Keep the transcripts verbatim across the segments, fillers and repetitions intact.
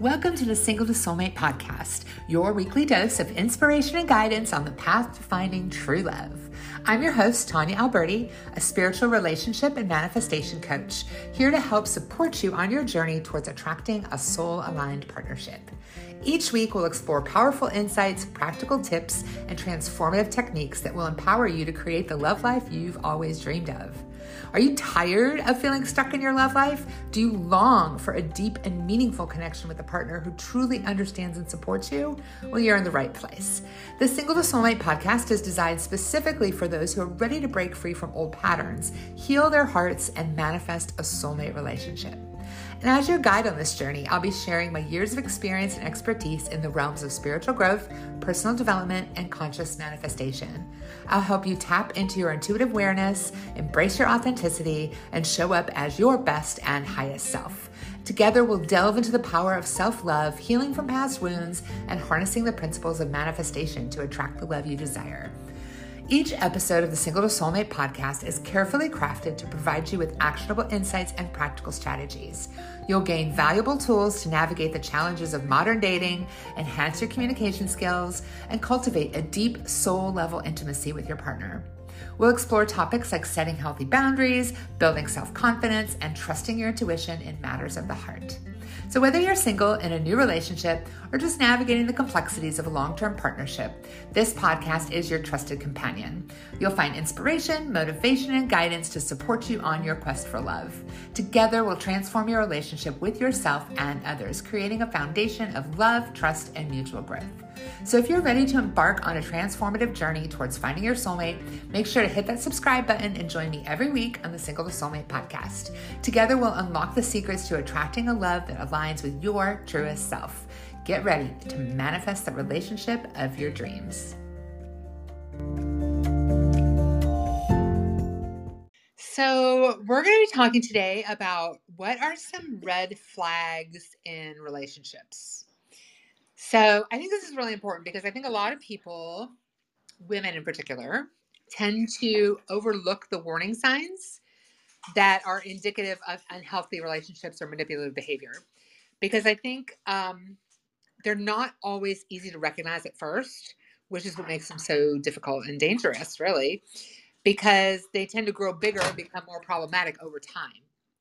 Welcome to the Single to Soulmate podcast, your weekly dose of inspiration and guidance on the path to finding true love. I'm your host, Tanya Alberti, a spiritual relationship and manifestation coach, here to help support you on your journey towards attracting a soul-aligned partnership. Each week, we'll explore powerful insights, practical tips, and transformative techniques that will empower you to create the love life you've always dreamed of. Are you tired of feeling stuck in your love life? Do you long for a deep and meaningful connection with a partner who truly understands and supports you? Well, you're in the right place. The Single to Soulmate podcast is designed specifically for those who are ready to break free from old patterns, heal their hearts, and manifest a soulmate relationship. And as your guide on this journey, I'll be sharing my years of experience and expertise in the realms of spiritual growth, personal development, and conscious manifestation. I'll help you tap into your intuitive awareness, embrace your authenticity, and show up as your best and highest self. Together, we'll delve into the power of self-love, healing from past wounds, and harnessing the principles of manifestation to attract the love you desire. Each episode of the Single to Soulmate podcast is carefully crafted to provide you with actionable insights and practical strategies. You'll gain valuable tools to navigate the challenges of modern dating, enhance your communication skills, and cultivate a deep soul-level intimacy with your partner. We'll explore topics like setting healthy boundaries, building self-confidence, and trusting your intuition in matters of the heart. So whether you're single, in a new relationship, or just navigating the complexities of a long-term partnership, this podcast is your trusted companion. You'll find inspiration, motivation, and guidance to support you on your quest for love. Together, we'll transform your relationship with yourself and others, creating a foundation of love, trust, and mutual growth. So if you're ready to embark on a transformative journey towards finding your soulmate, make sure to hit that subscribe button and join me every week on the Single to Soulmate podcast. Together, we'll unlock the secrets to attracting a love that aligns with your truest self. Get ready to manifest the relationship of your dreams. So we're going to be talking today about what are some red flags in relationships. So I think this is really important because I think a lot of people, women in particular, tend to overlook the warning signs that are indicative of unhealthy relationships or manipulative behavior. Because I think um, they're not always easy to recognize at first, which is what makes them so difficult and dangerous, really, because they tend to grow bigger and become more problematic over time.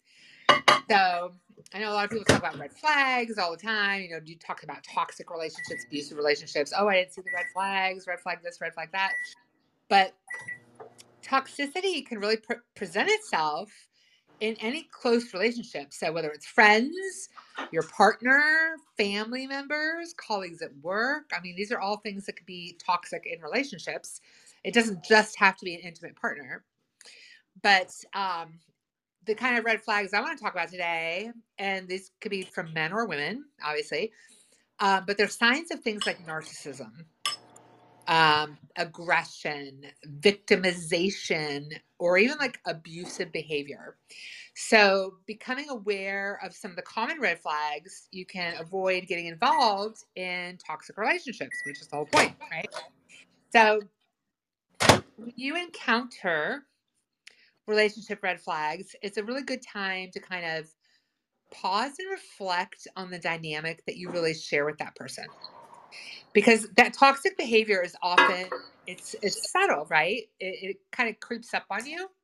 So I know a lot of people talk about red flags all the time. You know, you talk about toxic relationships, abusive relationships. Oh, I didn't see the red flags, red flag this, red flag that. But toxicity can really pre- present itself in any close relationship. So whether it's friends, your partner, family members, colleagues at work. I mean, these are all things that could be toxic in relationships. It doesn't just have to be an intimate partner. But um, the kind of red flags I want to talk about today, and these could be from men or women, obviously, um, but they're signs of things like narcissism, um, aggression, victimization, or even like abusive behavior. So becoming aware of some of the common red flags, you can avoid getting involved in toxic relationships, which is the whole point, right? So when you encounter relationship red flags, it's a really good time to kind of pause and reflect on the dynamic that you really share with that person. Because that toxic behavior is often, it's it's subtle, right? It, it kind of creeps up on you.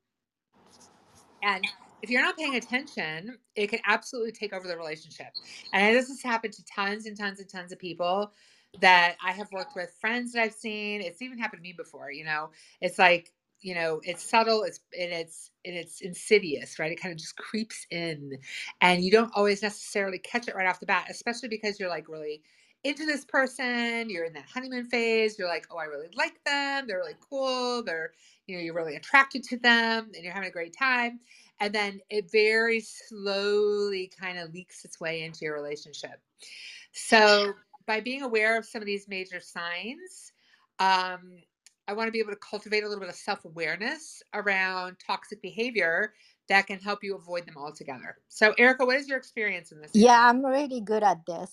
And if you're not paying attention, it can absolutely take over the relationship. And this has happened to tons and tons and tons of people that I have worked with, friends that I've seen. It's even happened to me before, you know. It's like, you know, it's subtle, it's and it's and it's insidious, right? It kind of just creeps in, and you don't always necessarily catch it right off the bat, especially because you're like really into this person, you're in that honeymoon phase, you're like, oh, I really like them, they're really cool, they're, you know, you're really attracted to them, and you're having a great time, and then it very slowly kind of leaks its way into your relationship. So by being aware of some of these major signs, um, I want to be able to cultivate a little bit of self-awareness around toxic behavior that can help you avoid them altogether. So, Erica, what is your experience in this area? Yeah, I'm really good at this.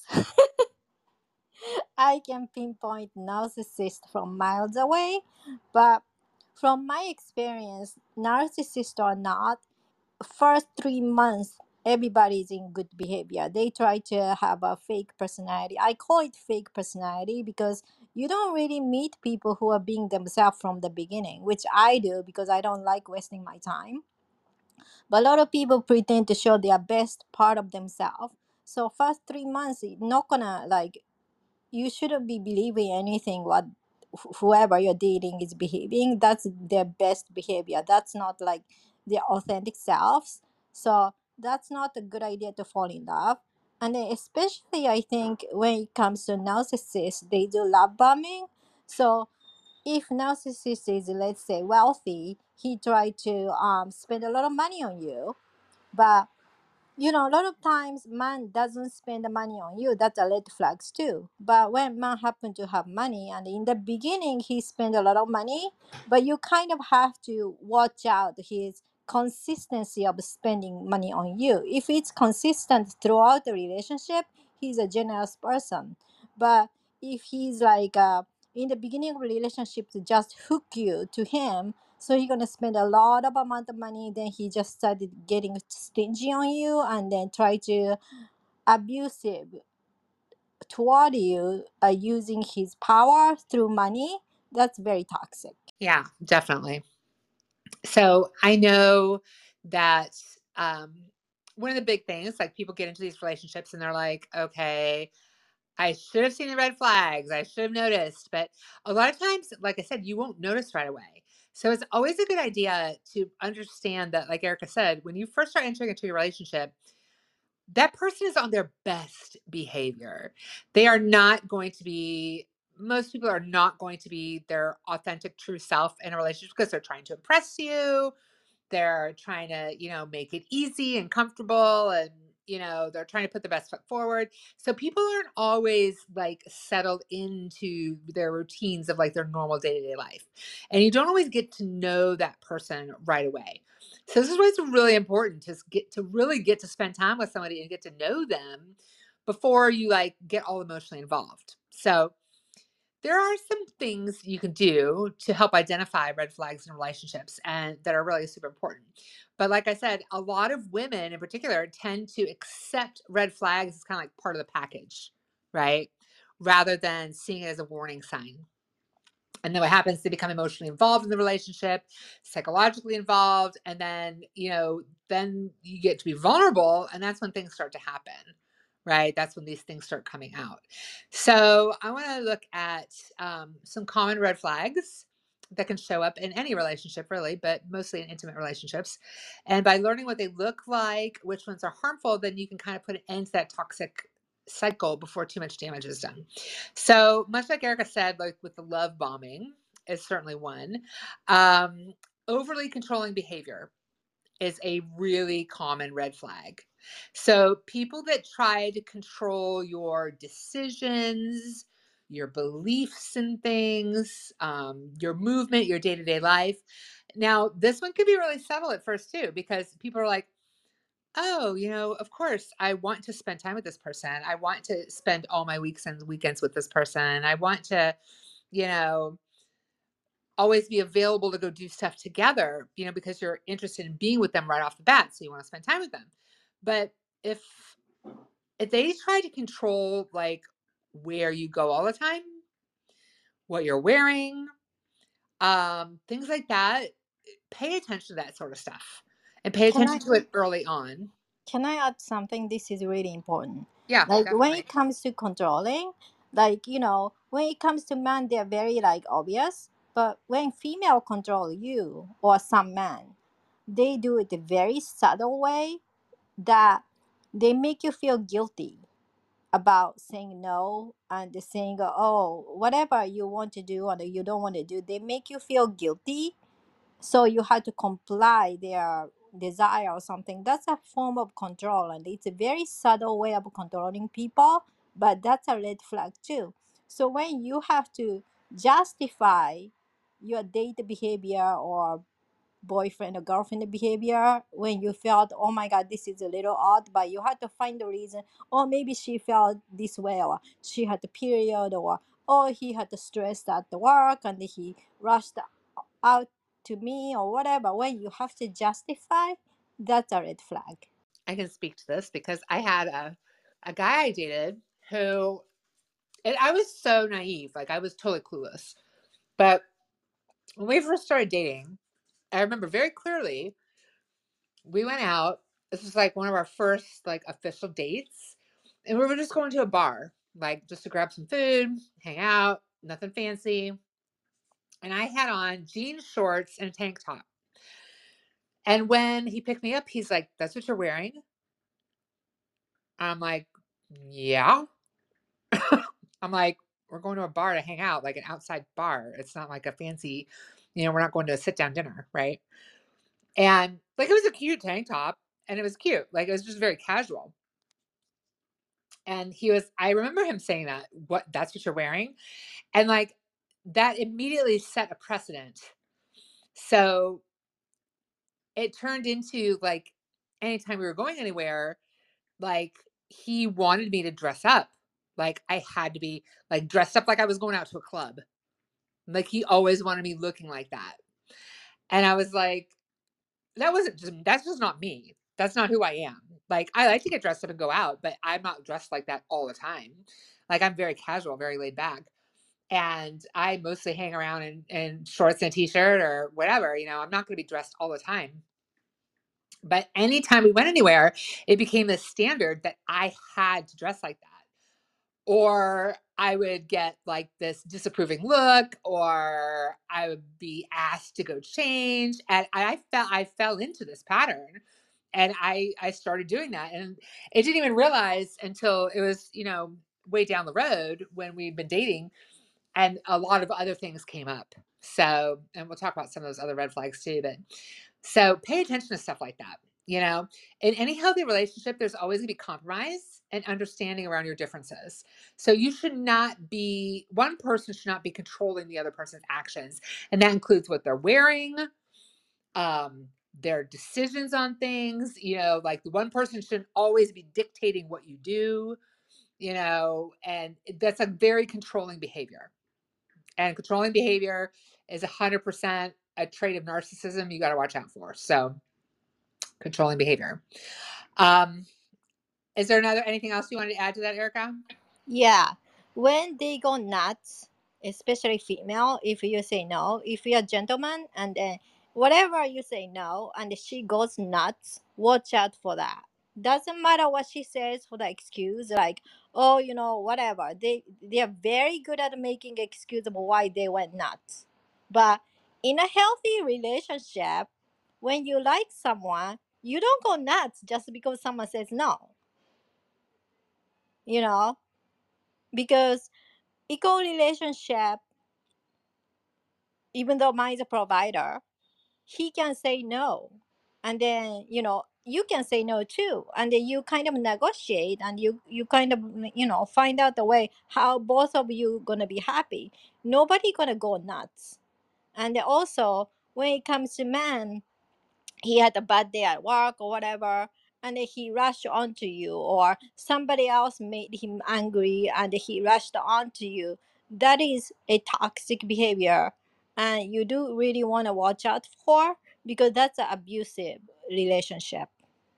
I can pinpoint narcissists from miles away, but from my experience, narcissist or not, first three months everybody's in good behavior. They try to have a fake personality. I call it fake personality because you don't really meet people who are being themselves from the beginning, which I do because I don't like wasting my time. But a lot of people pretend to show their best part of themselves. So first three months, it's not gonna like you shouldn't be believing anything what wh- whoever you're dating is behaving. That's their best behavior. That's not like their authentic selves. So that's not a good idea to fall in love. And then especially I think when it comes to narcissists, they do love bombing. So if narcissist is, let's say, wealthy, he try to um, spend a lot of money on you, but you know, a lot of times man doesn't spend the money on you. That's a red flags too. But when man happen to have money, and in the beginning he spend a lot of money, but you kind of have to watch out his consistency of spending money on you. If it's consistent throughout the relationship, he's a generous person. But if he's like uh, in the beginning of relationship to just hook you to him, so he gonna spend a lot of amount of money. Then he just started getting stingy on you, and then try to abusive toward you, uh, using his power through money. That's very toxic. Yeah, definitely. So I know that um, one of the big things, like people get into these relationships and they're like, okay, I should have seen the red flags. I should have noticed. But a lot of times, like I said, you won't notice right away. So it's always a good idea to understand that, like Erica said, when you first start entering into your relationship, that person is on their best behavior. They are not going to be, most people are not going to be their authentic, true self in a relationship because they're trying to impress you. They're trying to, you know, make it easy and comfortable, and, you know, they're trying to put the best foot forward. So people aren't always like settled into their routines of like their normal day-to-day life. And you don't always get to know that person right away. So this is why it's really important to get to really get to spend time with somebody and get to know them before you like get all emotionally involved. So there are some things you can do to help identify red flags in relationships and that are really super important. But like I said, a lot of women in particular tend to accept red flags as kind of like part of the package, right? Rather than seeing it as a warning sign. And then what happens, they become emotionally involved in the relationship, psychologically involved, and then, you know, then you get to be vulnerable, and that's when things start to happen, right? That's when these things start coming out. So I want to look at um, some common red flags that can show up in any relationship, really, but mostly in intimate relationships. And by learning what they look like, which ones are harmful, then you can kind of put an end to that toxic cycle before too much damage is done. So much like Erica said, like with the love bombing is certainly one. Um, overly controlling behavior is a really common red flag. So people that try to control your decisions, your beliefs in things, um, your movement, your day to day life. Now, this one could be really subtle at first too, because people are like, oh, you know, of course, I want to spend time with this person. I want to spend all my weeks and weekends with this person. I want to, you know, always be available to go do stuff together, you know, because you're interested in being with them right off the bat. So you want to spend time with them. But if if they try to control like where you go all the time, what you're wearing, um, things like that, pay attention to that sort of stuff and pay Can I attention to it early on. can I add something? This is really important. Yeah, Like when definitely. it comes to controlling, like you know, when it comes to men, they're very like obvious. But when female control you or some men, they do it a very subtle way that they make you feel guilty about saying no and saying oh whatever you want to do or you don't want to do. They make you feel guilty, so you have to comply their desire or something. That's a form of control, and it's a very subtle way of controlling people, but that's a red flag too. So when you have to justify your date behavior or boyfriend or girlfriend behavior, when you felt oh my god this is a little odd, but you had to find the reason, or maybe she felt this way, or she had a period, or oh he had the stress at the work and he rushed out to me or whatever. When you have to justify, that's a red flag. I can speak to this because I had a, a guy I dated who, and I was so naive. Like I was totally clueless. But when we first started dating, I remember very clearly we went out. This was like one of our first like official dates. And we were just going to a bar, like just to grab some food, hang out, nothing fancy. And I had on jean shorts and a tank top. And when he picked me up, he's like, "That's what you're wearing?" I'm like, "Yeah." I'm like, "We're going to a bar to hang out, like an outside bar. It's not like a fancy, you know, we're not going to a sit down dinner, right?" And like it was a cute tank top and it was cute. Like it was just very casual. And he was, I remember him saying that, "What, that's what you're wearing?" And like that immediately set a precedent. So it turned into like anytime we were going anywhere, like he wanted me to dress up. Like I had to be like dressed up like I was going out to a club. Like he always wanted me looking like that. And I was like, that wasn't just, that's just not me. That's not who I am. Like I like to get dressed up and go out, but I'm not dressed like that all the time. Like I'm very casual, very laid back. And I mostly hang around in, in shorts and a t-shirt or whatever. You know, I'm not going to be dressed all the time. But anytime we went anywhere, it became the standard that I had to dress like that. Or I would get like this disapproving look, or I would be asked to go change. And I felt I fell into this pattern. And I I started doing that. And it didn't even realize until it was, you know, way down the road when we'd been dating and a lot of other things came up. So, and we'll talk about some of those other red flags too, but so pay attention to stuff like that. You know, in any healthy relationship, there's always gonna be compromise and understanding around your differences. So you should not be, one person should not be controlling the other person's actions. And that includes what they're wearing, um, their decisions on things. You know, like the one person shouldn't always be dictating what you do, you know, and that's a very controlling behavior. And controlling behavior is one hundred percent a trait of narcissism you got to watch out for. So, controlling behavior. Um, is there another anything else you wanted to add to that, Erica? Yeah, when they go nuts, especially female, if you say no, if you're a gentleman and then whatever you say no and she goes nuts, watch out for that. Doesn't matter what she says for the excuse, like, oh, you know, whatever. They they are very good at making excuse of why they went nuts. But in a healthy relationship, when you like someone, you don't go nuts just because someone says no. You know, because equal relationship, even though mine is a provider, he can say no. And then, you know, you can say no too. And then you kind of negotiate and you, you kind of, you know, find out the way how both of you gonna be happy. Nobody gonna go nuts. And then also when it comes to men, he had a bad day at work or whatever, and then he rushed onto you, or somebody else made him angry and he rushed onto you. That is a toxic behavior, and you do really want to watch out for, because that's an abusive relationship.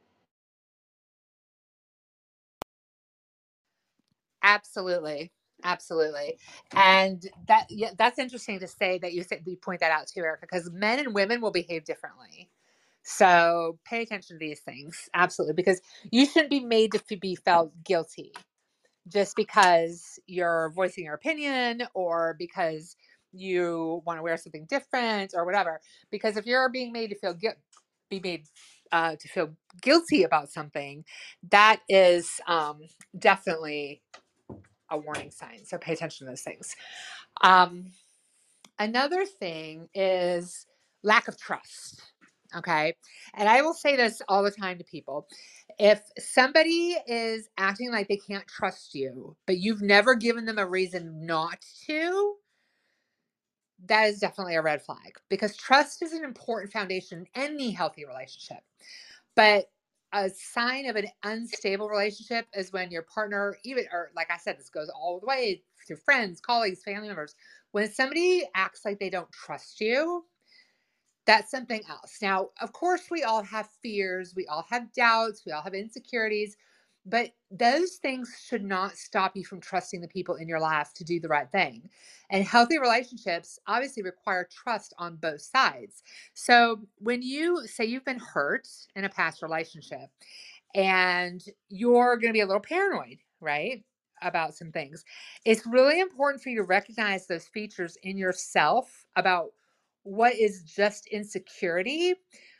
Absolutely. Absolutely. And that yeah, that's interesting to say that you said you point that out too, Erica, because men and women will behave differently. So pay attention to these things. Absolutely. Because you shouldn't be made to be felt guilty just because you're voicing your opinion or because you want to wear something different or whatever. Because if you're being made to feel guilt, be made uh, to feel guilty about something, that is um, definitely a warning sign. So pay attention to those things. Um, another thing is lack of trust. Okay. And I will say this all the time to people. If somebody is acting like they can't trust you, but you've never given them a reason not to, that is definitely a red flag because trust is an important foundation in any healthy relationship. But a sign of an unstable relationship is when your partner, even, or like I said, this goes all the way to friends, colleagues, family members. When somebody acts like they don't trust you, that's something else. Now, of course, we all have fears, we all have doubts, we all have insecurities, but those things should not stop you from trusting the people in your life to do the right thing. And healthy relationships obviously require trust on both sides. So, when you say you've been hurt in a past relationship and you're going to be a little paranoid, right? About some things, it's really important for you to recognize those features in yourself about what is just insecurity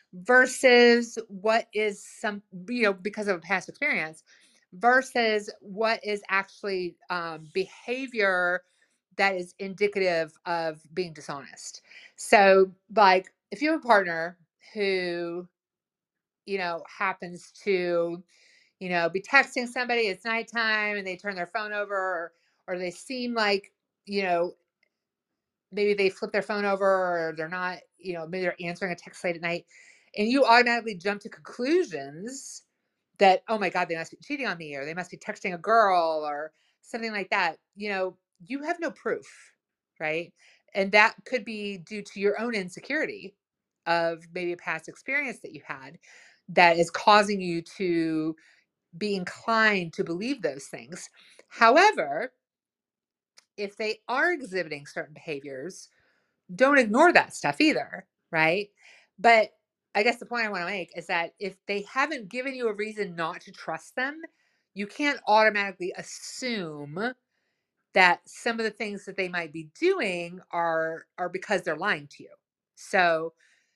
versus what is some, you know, because of a past experience versus what is actually um, behavior that is indicative of being dishonest. So, like, if you have a partner who, you know, happens to, you know, be texting somebody, it's nighttime and they turn their phone over, or, or they seem like, you know, maybe they flip their phone over or they're not, you know, maybe they're answering a text late at night and you automatically jump to conclusions that, oh my God, they must be cheating on me or they must be texting a girl or something like that. You know, you have no proof, right? And that could be due to your own insecurity of maybe a past experience that you had that is causing you to be inclined to believe those things. However, if they are exhibiting certain behaviors, don't ignore that stuff either, right? But I guess the point I want to make is that if they haven't given you a reason not to trust them, you can't automatically assume that some of the things that they might be doing are are because they're lying to you. So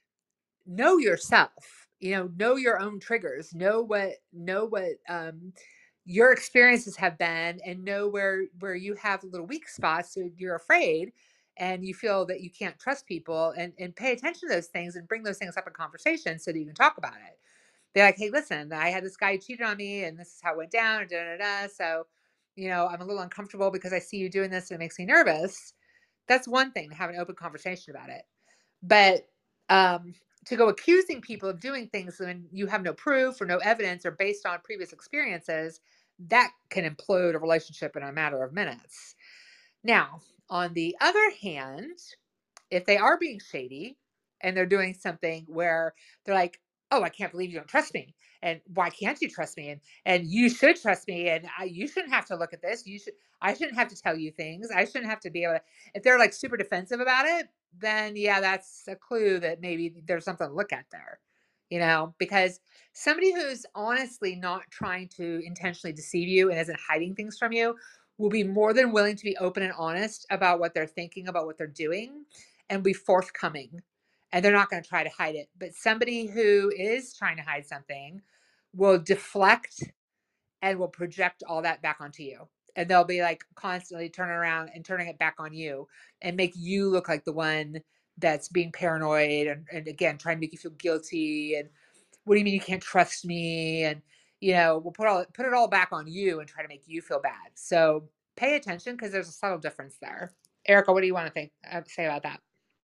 know yourself, you know, know your own triggers, know what know what um your experiences have been and know where where you have little weak spots so you're afraid and you feel that you can't trust people, and and pay attention to those things and bring those things up in conversation so that you can talk about it. Be like, hey, listen, I had this guy who cheated on me and this is how it went down and da da da. So, you know, I'm a little uncomfortable because I see you doing this and it makes me nervous. That's one thing to have an open conversation about it. But um, to go accusing people of doing things when you have no proof or no evidence or based on previous experiences, that can implode a relationship in a matter of minutes. Now, on the other hand, if they are being shady and they're doing something where they're like, "Oh, I can't believe you don't trust me," and "Why can't you trust me?" and "And you should trust me," and I, "You shouldn't have to look at this. You should. I shouldn't have to tell you things. I shouldn't have to be able to." If they're like super defensive about it, then yeah, that's a clue that maybe there's something to look at there. You know, because somebody who's honestly not trying to intentionally deceive you and isn't hiding things from you will be more than willing to be open and honest about what they're thinking, about what they're doing, and be forthcoming. And they're not going to try to hide it. But somebody who is trying to hide something will deflect and will project all that back onto you. And they'll be like constantly turning around and turning it back on you and make you look like the one that's being paranoid and, and again, trying to make you feel guilty. And what do you mean you can't trust me? And, you know, we'll put all put it all back on you and try to make you feel bad. So pay attention because there's a subtle difference there. Erica, what do you want to think uh, say about that?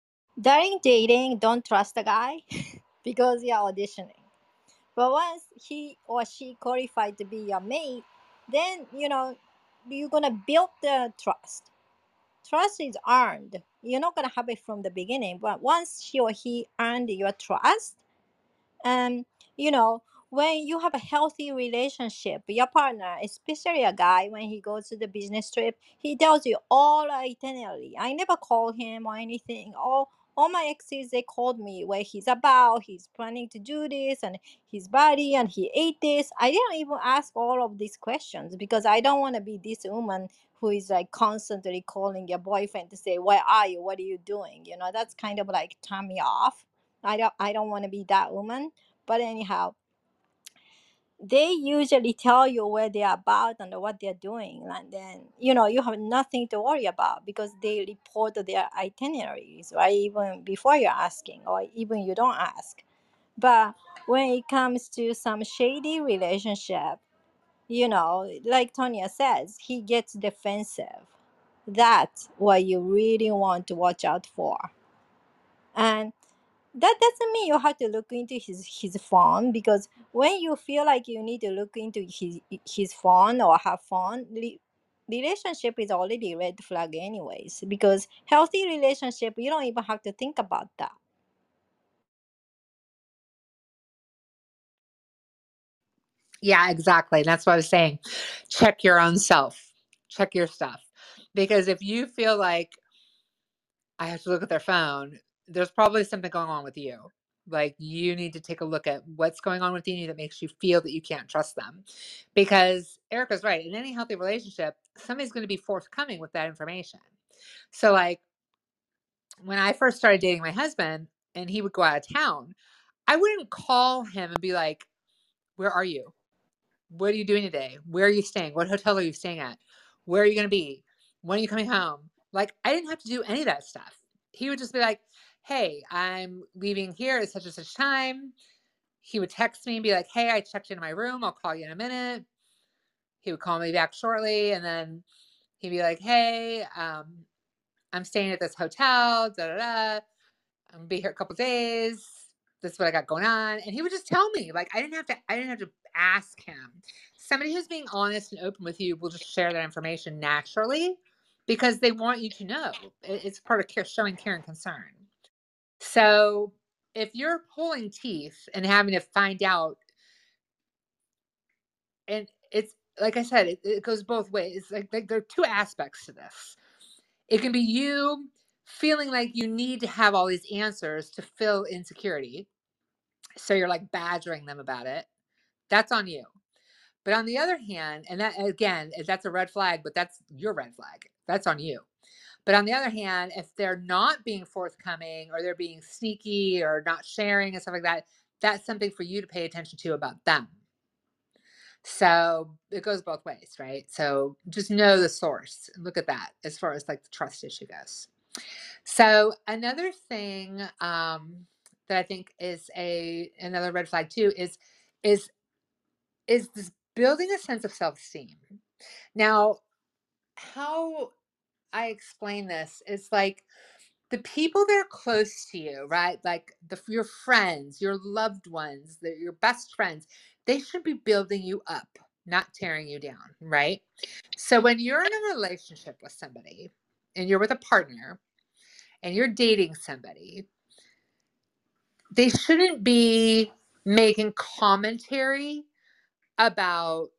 During dating, don't trust the guy because you're auditioning. But once he or she qualified to be your mate, then you know you're gonna build the trust. Trust is earned. You're not gonna have it from the beginning, but once she or he earned your trust, and you know when you have a healthy relationship, your partner, especially a guy, when he goes to the business trip, he tells you all itinerary. I never call him or anything. All all my exes, they called me where he's about, he's planning to do this, and his body, and he ate this. I didn't even ask all of these questions because I don't want to be this woman who is like constantly calling your boyfriend to say, where are you, what are you doing? You know, that's kind of like turn me off. I don't I don't want to be that woman. But anyhow, they usually tell you where they're about and what they're doing, and then you know you have nothing to worry about because they report their itineraries, right? Even before you're asking, or even you don't ask. But when it comes to some shady relationship, you know, like Tonya says, he gets defensive. That's what you really want to watch out for. And that doesn't mean you have to look into his his phone, because when you feel like you need to look into his his phone or her phone, re- relationship is already red flag anyways, because healthy relationship, you don't even have to think about that. Yeah, exactly. That's what I was saying. Check your own self. Check your stuff. Because if you feel like I have to look at their phone, there's probably something going on with you. Like you need to take a look at what's going on with you that makes you feel that you can't trust them. Because Erica's right. In any healthy relationship, somebody's going to be forthcoming with that information. So, like, when I first started dating my husband and he would go out of town, I wouldn't call him and be like, "Where are you? What are you doing today? Where are you staying? What hotel are you staying at? Where are you going to be? When are you coming home?" Like, I didn't have to do any of that stuff. He would just be like, "Hey, I'm leaving here at such and such time." He would text me and be like, "Hey, I checked into my room. I'll call you in a minute." He would call me back shortly. And then he'd be like, "Hey, um, I'm staying at this hotel. Da da da. I'm gonna be here a couple days. This is what I got going on." And he would just tell me. Like, I didn't have to I didn't have to ask him. Somebody who's being honest and open with you will just share that information naturally because they want you to know. It's part of care, showing care and concern. So if you're pulling teeth and having to find out, and it's like I said, it, it goes both ways. It's like, like there are two aspects to this. It can be you feeling like you need to have all these answers to fill insecurity. So you're like badgering them about it. That's on you. But on the other hand, and that again, that's a red flag, but that's your red flag. That's on you. But on the other hand, if they're not being forthcoming or they're being sneaky or not sharing and stuff like that, that's something for you to pay attention to about them. So it goes both ways, right? So just know the source and look at that as far as like the trust issue goes. So another thing um, that I think is a another red flag too is is is this building a sense of self-esteem. Now, how I explain this is like the people that are close to you, right? Like the your friends, your loved ones, the, your best friends, they should be building you up, not tearing you down, right? So when you're in a relationship with somebody and you're with a partner and you're dating somebody, they shouldn't be making commentary about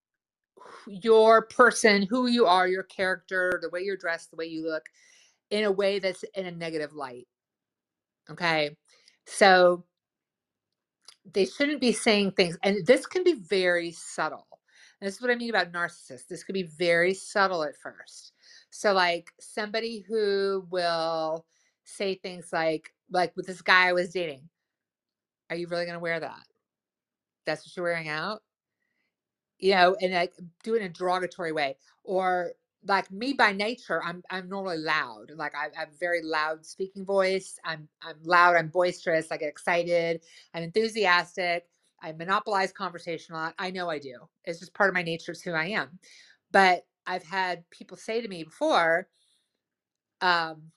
your person, who you are, your character, the way you're dressed, the way you look, in a way that's in a negative light. Okay. So they shouldn't be saying things, and this can be very subtle. And this is what I mean about narcissists. This could be very subtle at first. So, like somebody who will say things like, like with this guy I was dating, "Are you really going to wear that? That's what you're wearing out?" You know, and like do it in a derogatory way. Or like me by nature, I'm I'm normally loud. Like I, I have a very loud speaking voice. I'm I'm loud. I'm boisterous. I get excited. I'm enthusiastic. I monopolize conversation a lot. I know I do. It's just part of my nature. It's who I am. But I've had people say to me before, um,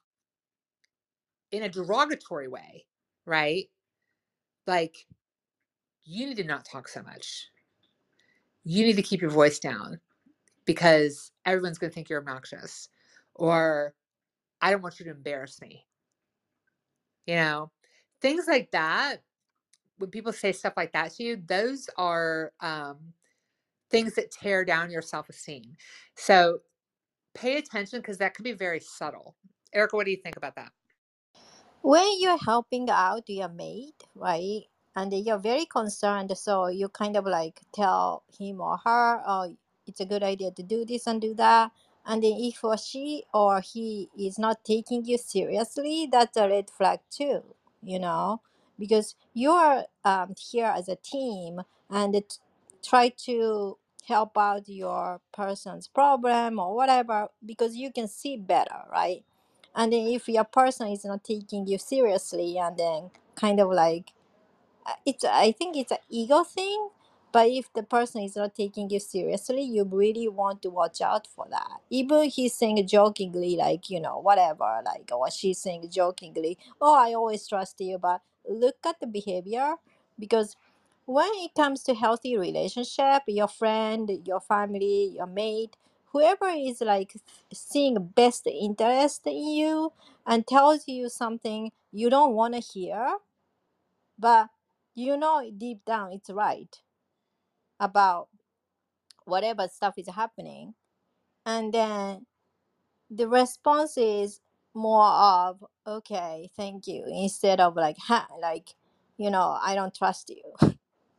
in a derogatory way, right? Like, "You need to not talk so much. You need to keep your voice down because everyone's going to think you're obnoxious," or "I don't want you to embarrass me." You know, things like that. When people say stuff like that to you, those are um, things that tear down your self esteem. So pay attention because that can be very subtle. Erica, what do you think about that? When you're helping out your mate, right, and you're very concerned, so you kind of like tell him or her, oh, it's a good idea to do this and do that. And then if or she or he is not taking you seriously, that's a red flag too, you know, because you're um, here as a team and it, try to help out your person's problem or whatever because you can see better, right? And then if your person is not taking you seriously and then kind of like uh, it's I think it's an ego thing, but if the person is not taking you seriously, you really want to watch out for that. Even he's saying jokingly, like, you know, whatever, like, or she's saying jokingly, oh, I always trust you, but look at the behavior. Because when it comes to healthy relationship, your friend, your family, your mate, whoever is like seeing best interest in you and tells you something you don't want to hear, but you know deep down it's right. about whatever stuff is happening, and then the response is more of okay, thank you, instead of like ha, like, you know, I don't trust you.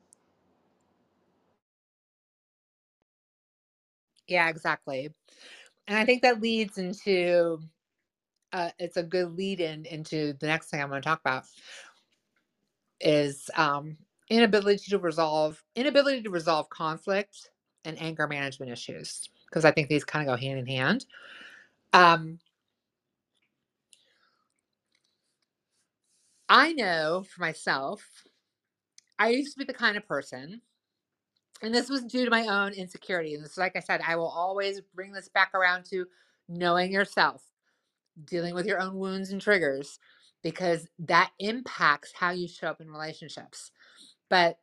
Yeah, exactly. And I think that leads into uh, it's a good lead in into the next thing I'm going to talk about is um, inability to resolve inability to resolve conflict and anger management issues, because I think these kind of go hand in hand. Um, I know for myself, I used to be the kind of person, and this was due to my own insecurity. And this, like I said, I will always bring this back around to knowing yourself, dealing with your own wounds and triggers, because that impacts how you show up in relationships. But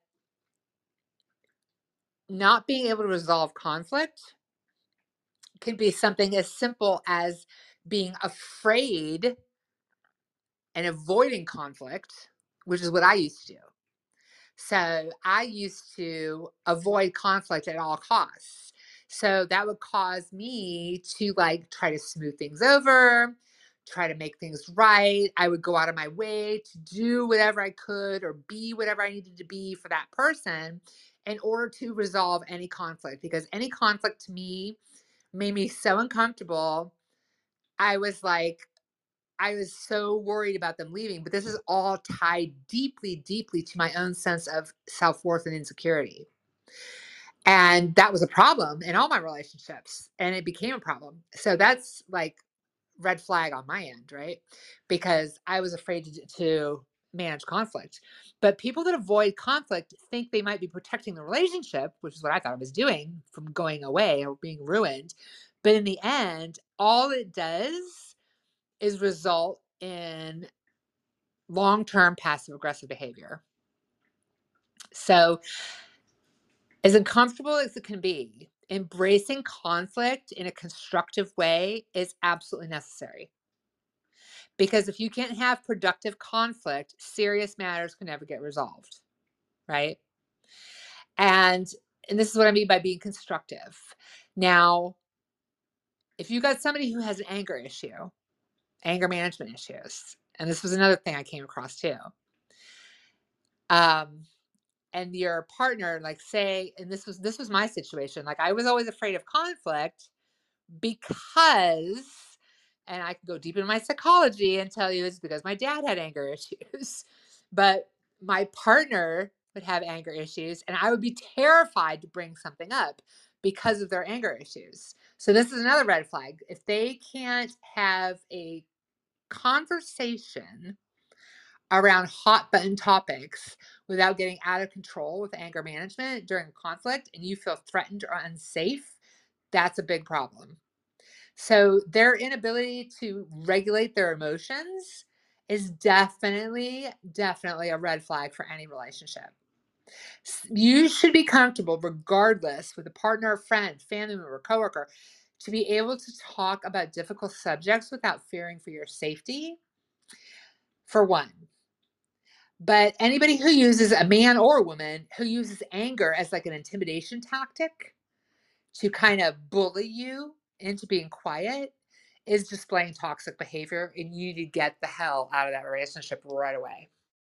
not being able to resolve conflict can be something as simple as being afraid and avoiding conflict, which is what I used to do. So I used to avoid conflict at all costs. So that would cause me to like try to smooth things over, try to make things right. I would go out of my way to do whatever I could or be whatever I needed to be for that person in order to resolve any conflict, because any conflict to me made me so uncomfortable. I was like, I was so worried about them leaving, but this is all tied deeply, deeply to my own sense of self worth and insecurity. And that was a problem in all my relationships, and it became a problem. So that's like red flag on my end, right? Because I was afraid to, to manage conflict. But people that avoid conflict think they might be protecting the relationship, which is what I thought I was doing, from going away or being ruined. But in the end, all it does is result in long-term passive aggressive behavior. So, as uncomfortable as it can be, embracing conflict in a constructive way is absolutely necessary. Because if you can't have productive conflict, serious matters can never get resolved, right? And and this is what I mean by being constructive. Now, if you got somebody who has an anger issue, anger management issues, and this was another thing I came across too. Um, and your partner, like, say, and this was this was my situation, like I was always afraid of conflict because, and I could go deep into my psychology and tell you it's because my dad had anger issues, but my partner would have anger issues and I would be terrified to bring something up because of their anger issues. So this is another red flag. If they can't have a conversation around hot button topics without getting out of control with anger management during conflict, and you feel threatened or unsafe, that's a big problem. So their inability to regulate their emotions is definitely, definitely a red flag for any relationship. You should be comfortable, regardless, with a partner, a friend, family member, coworker, to be able to talk about difficult subjects without fearing for your safety, for one. But anybody who uses, a man or a woman, who uses anger as like an intimidation tactic to kind of bully you into being quiet is displaying toxic behavior, and you need to get the hell out of that relationship right away.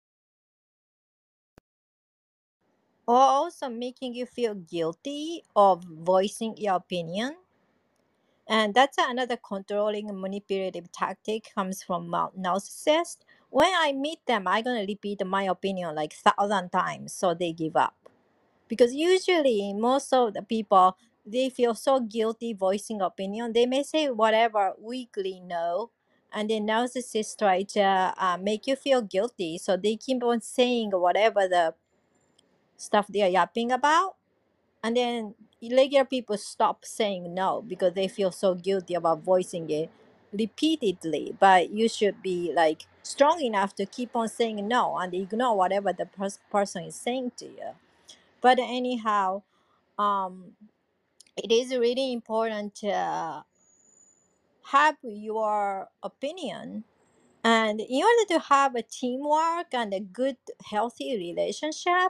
Or also making you feel guilty of voicing your opinion. And that's another controlling and manipulative tactic comes from a narcissist. When I meet them, I'm gonna repeat my opinion like thousand times so they give up. Because usually most of the people, they feel so guilty voicing opinion. They may say whatever weakly no, and then narcissists try to uh, make you feel guilty, so they keep on saying whatever the stuff they are yapping about, and then regular people stop saying no because they feel so guilty about voicing it repeatedly. But you should be like strong enough to keep on saying no and ignore whatever the pers- person is saying to you. But anyhow, um it is really important to uh, have your opinion, and in order to have a teamwork and a good healthy relationship,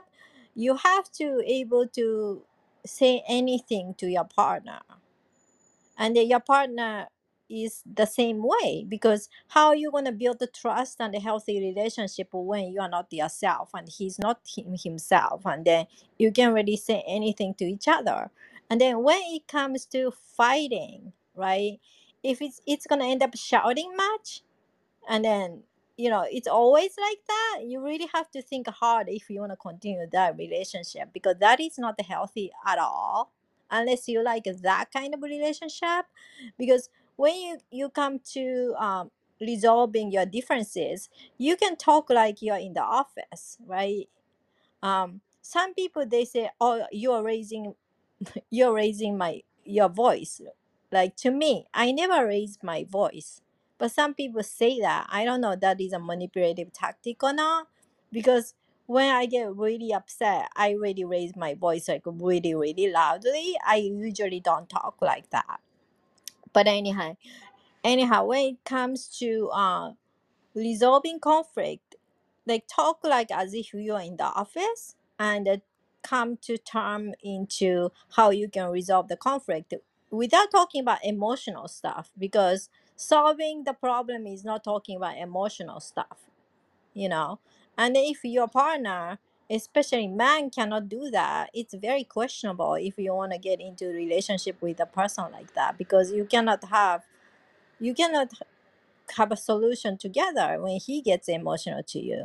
you have to able to say anything to your partner, and then your partner is the same way, because how are you going to build the trust and a healthy relationship when you are not yourself and he's not him himself, and then you can really say anything to each other. And then when it comes to fighting, right, if it's it's going to end up shouting match, and then you know it's always like that, you really have to think hard if you want to continue that relationship, because that is not healthy at all, unless you like that kind of relationship. Because when you you come to um, resolving your differences, you can talk like you're in the office, right? um, some people, they say, oh, you're raising you're raising my your voice. Like, to me, I never raised my voice, but some people say that. I don't know that is a manipulative tactic or not, because when I get really upset, I really raise my voice like really really loudly. I usually don't talk like that. But anyhow, anyhow when it comes to uh resolving conflict, like, talk like as if you're in the office, and uh, come to term into how you can resolve the conflict without talking about emotional stuff, because solving the problem is not talking about emotional stuff, you know. And if your partner, especially man, cannot do that, it's very questionable if you want to get into a relationship with a person like that, because you cannot have you cannot have a solution together when he gets emotional to you.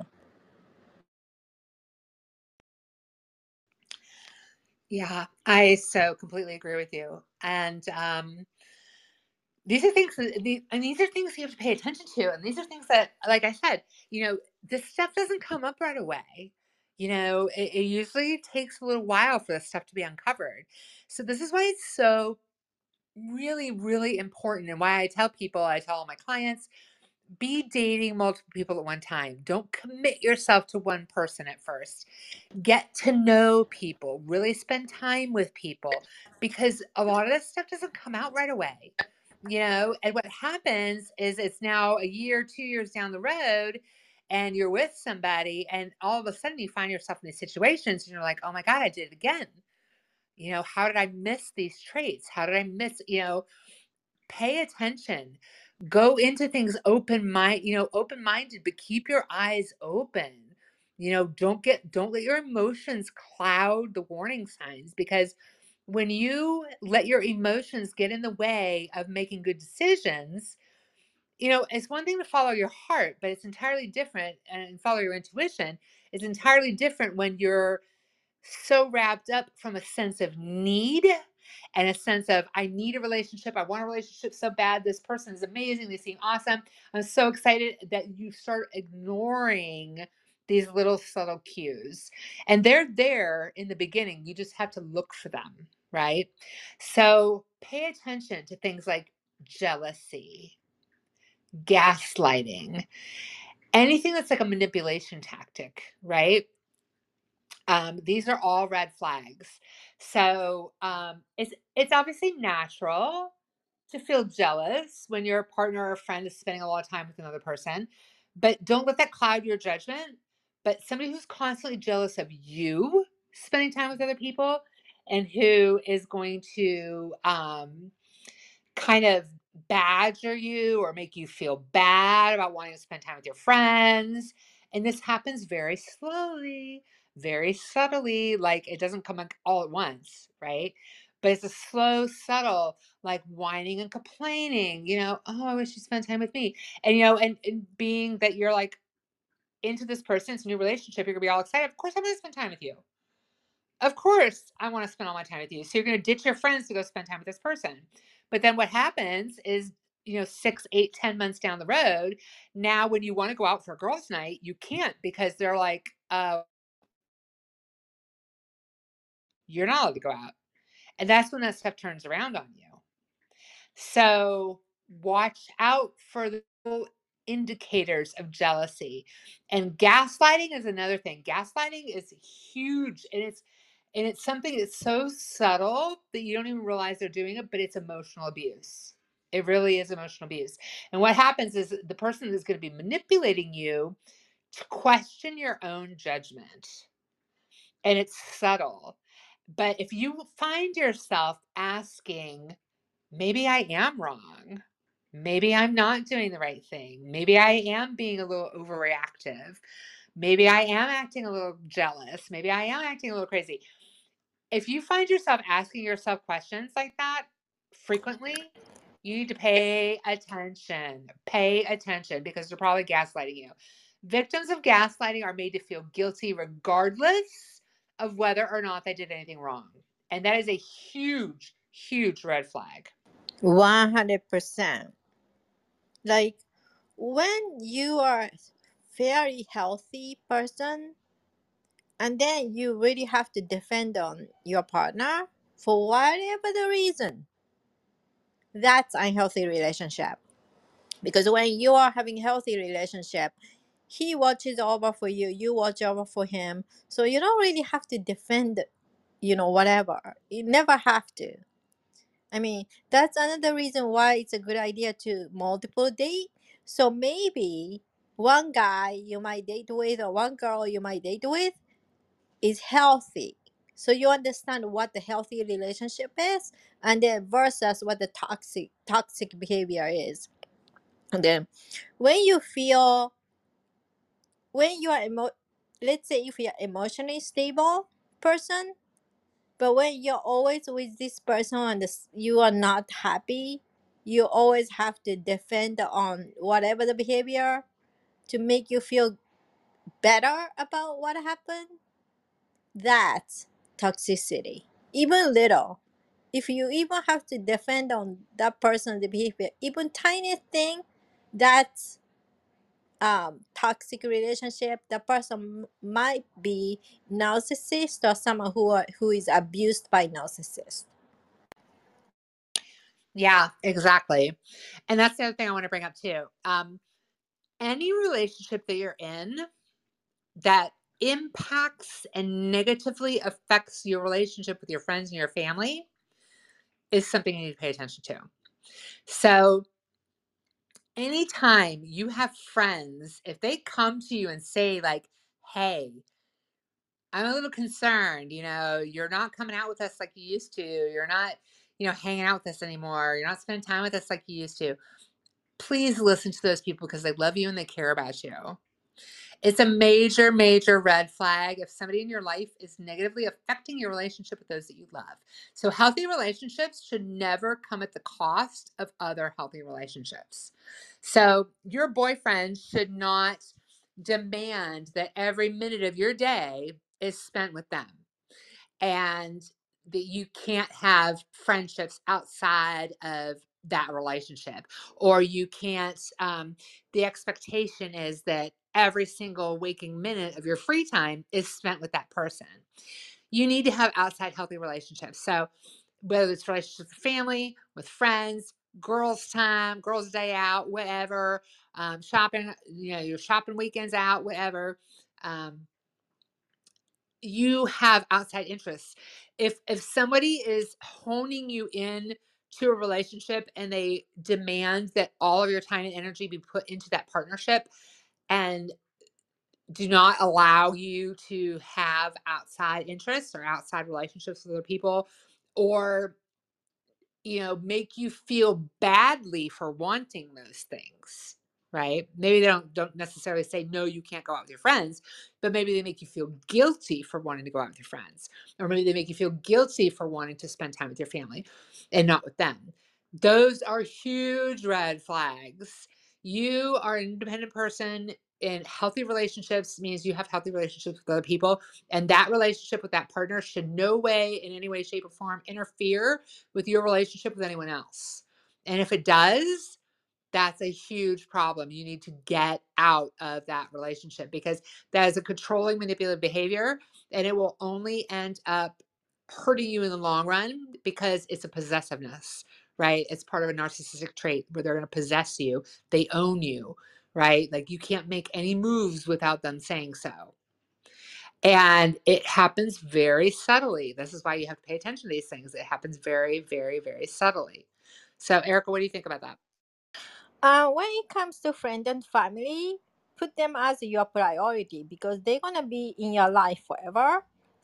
Yeah, I so completely agree with you. And um, these are things, that- the- and these are things you have to pay attention to. And these are things that, like I said, you know, this stuff doesn't come up right away. You know, it, it usually takes a little while for this stuff to be uncovered. So this is why it's so really, really important, and why I tell people, I tell all my clients, be dating multiple people at one time. Don't commit yourself to one person at first. Get to know people, really spend time with people, because a lot of this stuff doesn't come out right away. You know, and what happens is it's now a year, two years down the road, and you're with somebody, and all of a sudden you find yourself in these situations and you're like, oh my God, I did it again. You know, how did I miss these traits? How did I miss, you know, pay attention, go into things open mind, you know, open minded, but keep your eyes open. You know, don't get don't let your emotions cloud the warning signs, because when you let your emotions get in the way of making good decisions, you know, it's one thing to follow your heart, but it's entirely different, and follow your intuition. It's entirely different when you're so wrapped up from a sense of need and a sense of, I need a relationship. I want a relationship so bad. This person is amazing. They seem awesome. I'm so excited, that you start ignoring these little subtle cues. And they're there in the beginning. You just have to look for them, right? So pay attention to things like jealousy, gaslighting, anything that's like a manipulation tactic, right? Um, these are all red flags. So um, it's it's obviously natural to feel jealous when your partner or friend is spending a lot of time with another person, but don't let that cloud your judgment. But somebody who's constantly jealous of you spending time with other people, and who is going to um, kind of badger you or make you feel bad about wanting to spend time with your friends. And this happens very slowly, very subtly. Like, it doesn't come like all at once, right? But it's a slow, subtle, like whining and complaining, you know, oh, I wish you spent time with me. And, you know, and, and being that you're like into this person, it's a new relationship, you're gonna be all excited. Of course, I'm gonna spend time with you. Of course, I want to spend all my time with you. So you're going to ditch your friends to go spend time with this person. But then what happens is, you know, six, eight, ten months down the road, now when you want to go out for a girls' night, you can't, because they're like, uh, you're not allowed to go out. And that's when that stuff turns around on you. So watch out for the indicators of jealousy. And gaslighting is another thing. Gaslighting is huge, and it's and it's something that's so subtle that you don't even realize they're doing it, but it's emotional abuse. It really is emotional abuse. And what happens is the person is going to be manipulating you to question your own judgment. and it's subtle. But if you find yourself asking, maybe I am wrong, maybe I'm not doing the right thing, maybe I am being a little overreactive, maybe I am acting a little jealous, maybe I am acting a little crazy. If you find yourself asking yourself questions like that frequently, you need to pay attention. Pay attention because they're probably gaslighting you. Victims of gaslighting are made to feel guilty regardless of whether or not they did anything wrong. And that is a huge, huge red flag. one hundred percent. Like, when you are very healthy person, and then you really have to defend on your partner for whatever the reason, that's unhealthy relationship. Because when you are having healthy relationship, he watches over for you, you watch over for him, so you don't really have to defend, you know, whatever. You never have to. I mean, that's another reason why it's a good idea to multiple date. So maybe one guy you might date with or one girl you might date with is healthy. So you understand what the healthy relationship is, and then versus what the toxic toxic behavior is. And then when you feel, when you are emo- let's say if you're emotionally stable person, but when you're always with this person and this, you are not happy, you always have to defend on whatever the behavior to make you feel better about what happened. That's toxicity. Even little. If you even have to defend on that person's behavior, even tiny thing, that's um toxic relationship. The person m- might be narcissist or someone who are, who is abused by narcissist. Yeah, exactly. And that's the other thing I want to bring up too. Um, any relationship that you're in that impacts and negatively affects your relationship with your friends and your family is something you need to pay attention to. So, anytime you have friends, if they come to you and say, like, hey, I'm a little concerned, you know, you're not coming out with us like you used to, you're not, you know, hanging out with us anymore, you're not spending time with us like you used to, please listen to those people because they love you and they care about you. It's a major, major red flag if somebody in your life is negatively affecting your relationship with those that you love. So, healthy relationships should never come at the cost of other healthy relationships. So, your boyfriend should not demand that every minute of your day is spent with them, and that you can't have friendships outside of that relationship, or you can't um, the expectation is that every single waking minute of your free time is spent with that person. You need to have outside healthy relationships. So whether it's relationships with family, with friends, girls time, girls day out, whatever, um, shopping, you know, your shopping weekends out, whatever, um, you have outside interests. If if somebody is honing you in to a relationship and they demand that all of your time and energy be put into that partnership and do not allow you to have outside interests or outside relationships with other people, or you know, make you feel badly for wanting those things, right? Maybe they don't don't necessarily say no, you can't go out with your friends, but maybe they make you feel guilty for wanting to go out with your friends, or maybe they make you feel guilty for wanting to spend time with your family and not with them. Those are huge red flags. You are an independent person, and healthy relationships means you have healthy relationships with other people, and that relationship with that partner should no way in any way shape or form interfere with your relationship with anyone else. And if it does, that's a huge problem. You need to get out of that relationship because that is a controlling, manipulative behavior, and it will only end up hurting you in the long run because it's a possessiveness, right? It's part of a narcissistic trait where they're going to possess you, they own you, right? Like you can't make any moves without them saying so. And it happens very subtly. This is why you have to pay attention to these things. It happens very, very, very subtly. So, Erica, what do you think about that? Uh, when it comes to friends and family, put them as your priority because they're gonna be in your life forever.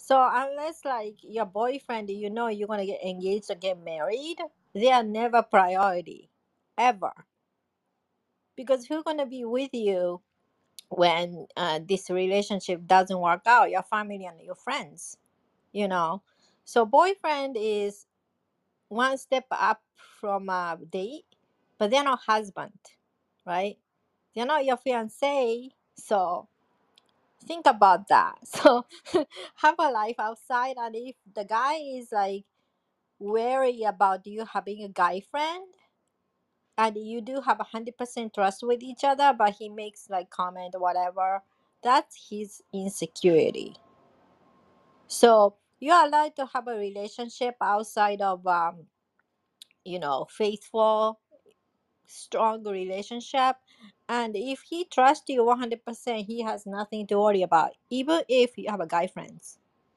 So unless like your boyfriend, you know you're gonna get engaged or get married, they are never priority, ever. Because who's gonna be with you when uh, this relationship doesn't work out? Your family and your friends, you know. So boyfriend is one step up from a date, but they're not husband, right? They're not your fiance. So think about that. So have a life outside, and if the guy is like wary about you having a guy friend, and you do have a hundred percent trust with each other, but he makes like comment whatever, that's his insecurity. So you're allowed to have a relationship outside of um, you know, faithful, strong relationship. And if he trusts you one hundred percent, he has nothing to worry about, even if you have a guy friends.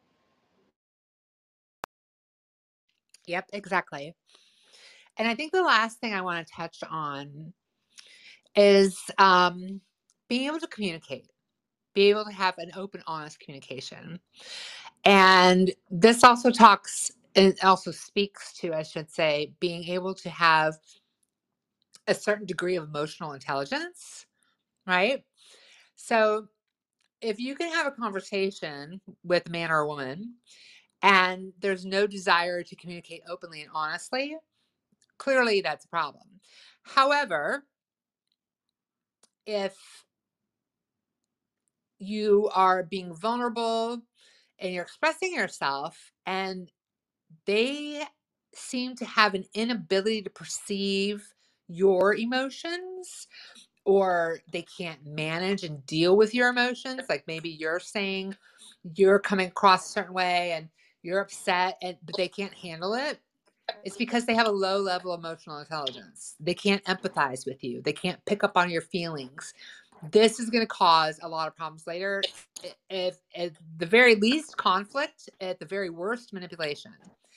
Yep, exactly. And I think the last thing I want to touch on is um, being able to communicate, be able to have an open, honest communication. And this also talks, and also speaks to, I should say, being able to have a certain degree of emotional intelligence, right? So if you can have a conversation with a man or a woman and there's no desire to communicate openly and honestly, clearly that's a problem. However, if you are being vulnerable and you're expressing yourself and they seem to have an inability to perceive your emotions, or they can't manage and deal with your emotions, like maybe you're saying you're coming across a certain way and you're upset and but they can't handle it, it's because they have a low level of emotional intelligence. They can't empathize with you, they can't pick up on your feelings. This is going to cause a lot of problems later. If at the very least conflict, at the very worst manipulation.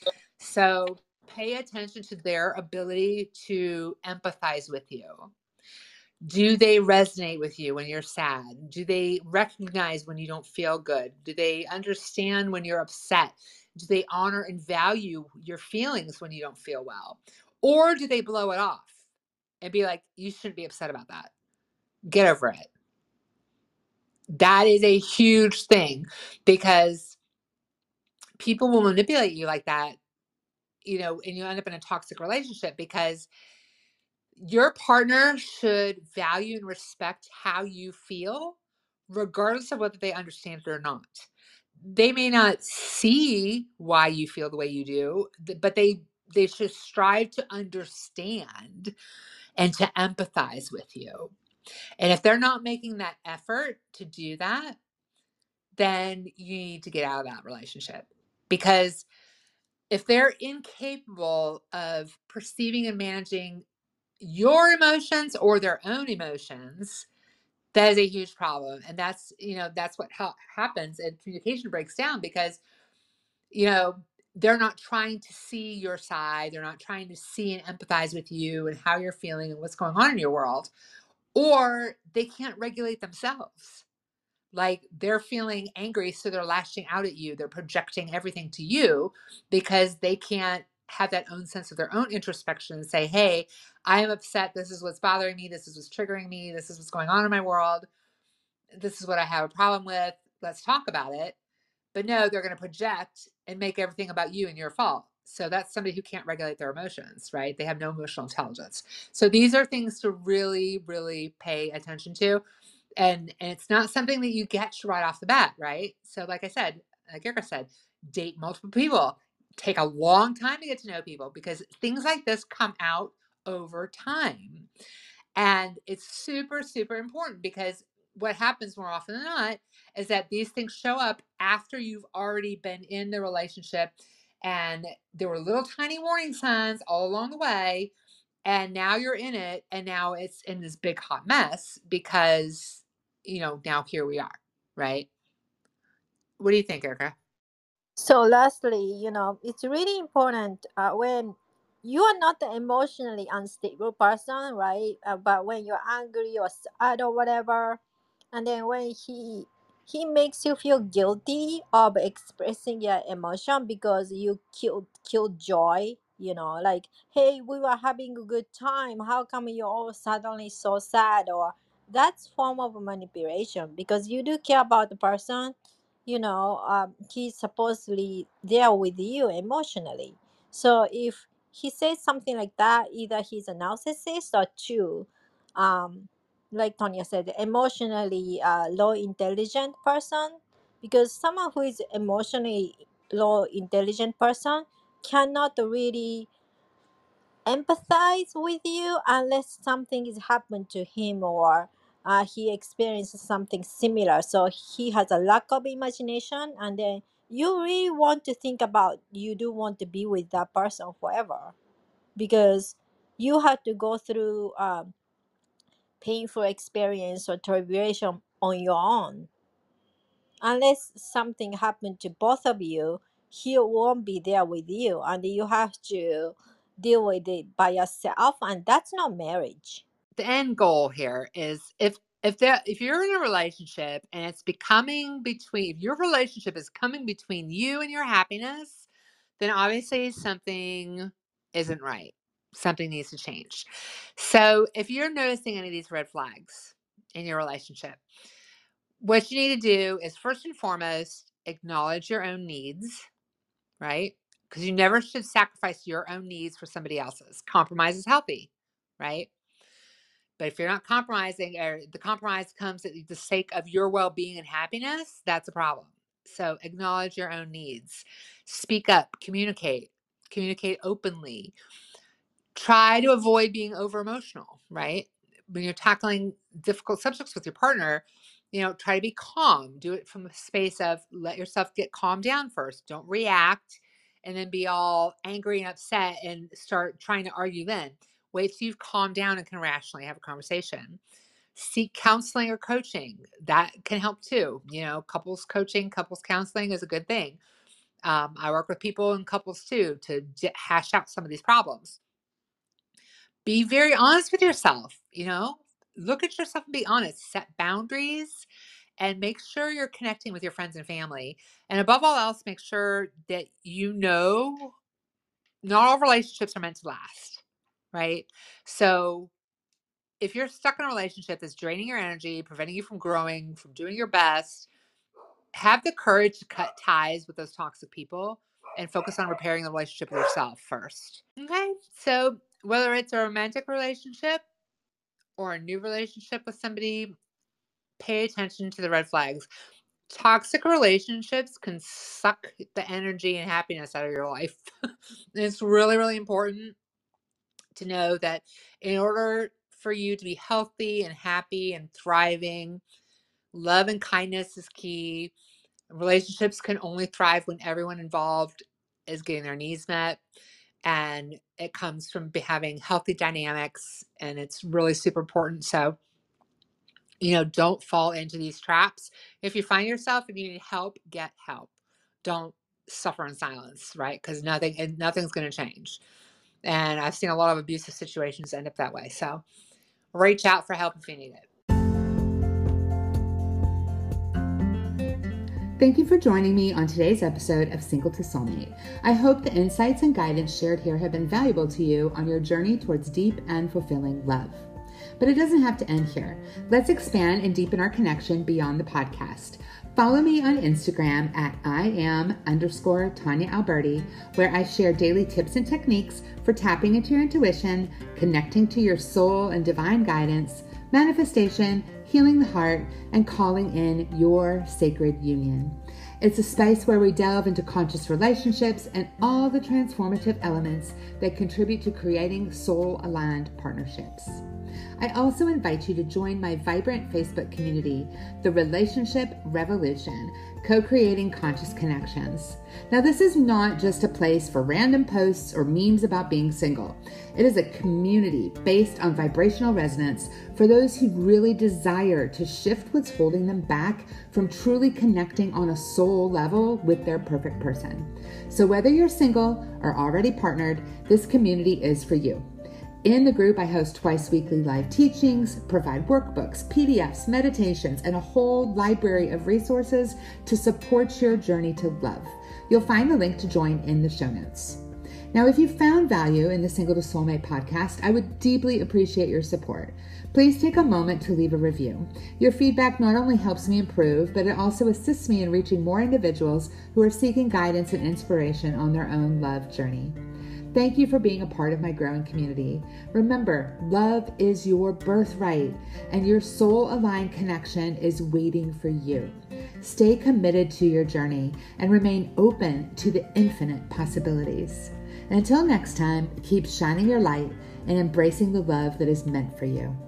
So pay attention to their ability to empathize with you. Do they resonate with you when you're sad? Do they recognize when you don't feel good? Do they understand when you're upset? Do they honor and value your feelings when you don't feel well? Or do they blow it off and be like, you shouldn't be upset about that? Get over it. That is a huge thing, because people will manipulate you like that, you know, and you end up in a toxic relationship because your partner should value and respect how you feel, regardless of whether they understand it or not. They may not see why you feel the way you do, but they they should strive to understand and to empathize with you. And if they're not making that effort to do that, then you need to get out of that relationship. Because if they're incapable of perceiving and managing your emotions or their own emotions, that is a huge problem. And that's, you know, that's what ha- happens, and communication breaks down because, you know, they're not trying to see your side. They're not trying to see and empathize with you and how you're feeling and what's going on in your world, or they can't regulate themselves. Like they're feeling angry, so they're lashing out at you. They're projecting everything to you because they can't have that own sense of their own introspection and say, hey, I am upset. This is what's bothering me. This is what's triggering me. This is what's going on in my world. This is what I have a problem with. Let's talk about it. But no, they're going to project and make everything about you and your fault. So that's somebody who can't regulate their emotions, right? They have no emotional intelligence. So these are things to really, really pay attention to. And, and it's not something that you get right off the bat, right? So like I said, like Erica said, date multiple people. Take a long time to get to know people because things like this come out over time. And it's super, super important because what happens more often than not is that these things show up after you've already been in the relationship and there were little tiny warning signs all along the way. And now you're in it, and now it's in this big hot mess because, you know, now here we are, right? What do you think, Erica? So lastly, you know, it's really important uh, when you are not the emotionally unstable person, right? Uh, but when you're angry or sad or whatever, and then when he he makes you feel guilty of expressing your emotion because you killed killed joy, you know, like, hey, we were having a good time, how come you're all suddenly so sad? Or that's form of manipulation because you do care about the person, you know. Um, he's supposedly there with you emotionally. So if he says something like that, either he's a narcissist or two, um like Tonya said, emotionally uh, low intelligent person, because someone who is emotionally low intelligent person cannot really empathize with you unless something has happened to him, or uh, he experiences something similar. So he has a lack of imagination, and then you really want to think about, you do want to be with that person forever, because you have to go through um, painful experience or tribulation on your own. Unless something happened to both of you, he won't be there with you, and you have to deal with it by yourself, and that's not marriage. The end goal here is if if there if you're in a relationship and it's becoming between if your relationship is coming between you and your happiness, then obviously something isn't right. Something needs to change. So if you're noticing any of these red flags in your relationship, what you need to do is first and foremost acknowledge your own needs, right? Because you never should sacrifice your own needs for somebody else's. Compromise is healthy, right? But if you're not compromising, or the compromise comes at the sake of your well-being and happiness, that's a problem. So acknowledge your own needs. Speak up, communicate, communicate openly. Try to avoid being over emotional, right? When you're tackling difficult subjects with your partner, you know, try to be calm. Do it from a space of let yourself get calmed down first. Don't react and then be all angry and upset and start trying to argue then. Wait till you've calmed down and can rationally have a conversation. Seek counseling or coaching. That can help too. You know, couples coaching, couples counseling is a good thing. Um, I work with people and couples too to j- hash out some of these problems. Be very honest with yourself, you know, look at yourself and be honest, set boundaries, and make sure you're connecting with your friends and family. And above all else, make sure that you know not all relationships are meant to last, right? So if you're stuck in a relationship that's draining your energy, preventing you from growing, from doing your best, have the courage to cut ties with those toxic people and focus on repairing the relationship with yourself first. Okay. So whether it's a romantic relationship or a new relationship with somebody, pay attention to the red flags. Toxic relationships can suck the energy and happiness out of your life. It's really, really important to know that in order for you to be healthy and happy and thriving, love and kindness is key. Relationships can only thrive when everyone involved is getting their needs met. And it comes from having healthy dynamics, and it's really super important. So, you know, don't fall into these traps. If you find yourself, if you need help, get help. Don't suffer in silence, right? Because nothing and nothing's going to change. And I've seen a lot of abusive situations end up that way. So reach out for help if you need it. Thank you for joining me on today's episode of Single to Soulmate. I hope the insights and guidance shared here have been valuable to you on your journey towards deep and fulfilling love. But it doesn't have to end here. Let's expand and deepen our connection beyond the podcast. Follow me on Instagram at I am underscore Tonya Alberti, where I share daily tips and techniques for tapping into your intuition, connecting to your soul and divine guidance, manifestation, healing the heart, and calling in your sacred union. It's a space where we delve into conscious relationships and all the transformative elements that contribute to creating soul-aligned partnerships. I also invite you to join my vibrant Facebook community, The Relationship Revolution, co-creating conscious connections. Now, this is not just a place for random posts or memes about being single. It is a community based on vibrational resonance for those who really desire to shift what's holding them back from truly connecting on a soul level with their perfect person. So whether you're single or already partnered, this community is for you. In the group, I host twice weekly live teachings, provide workbooks, P D Fs, meditations, and a whole library of resources to support your journey to love. You'll find the link to join in the show notes. Now, if you found value in the Single to Soulmate podcast, I would deeply appreciate your support. Please take a moment to leave a review. Your feedback not only helps me improve, but it also assists me in reaching more individuals who are seeking guidance and inspiration on their own love journey. Thank you for being a part of my growing community. Remember, love is your birthright, and your soul-aligned connection is waiting for you. Stay committed to your journey and remain open to the infinite possibilities. Until next time, keep shining your light and embracing the love that is meant for you.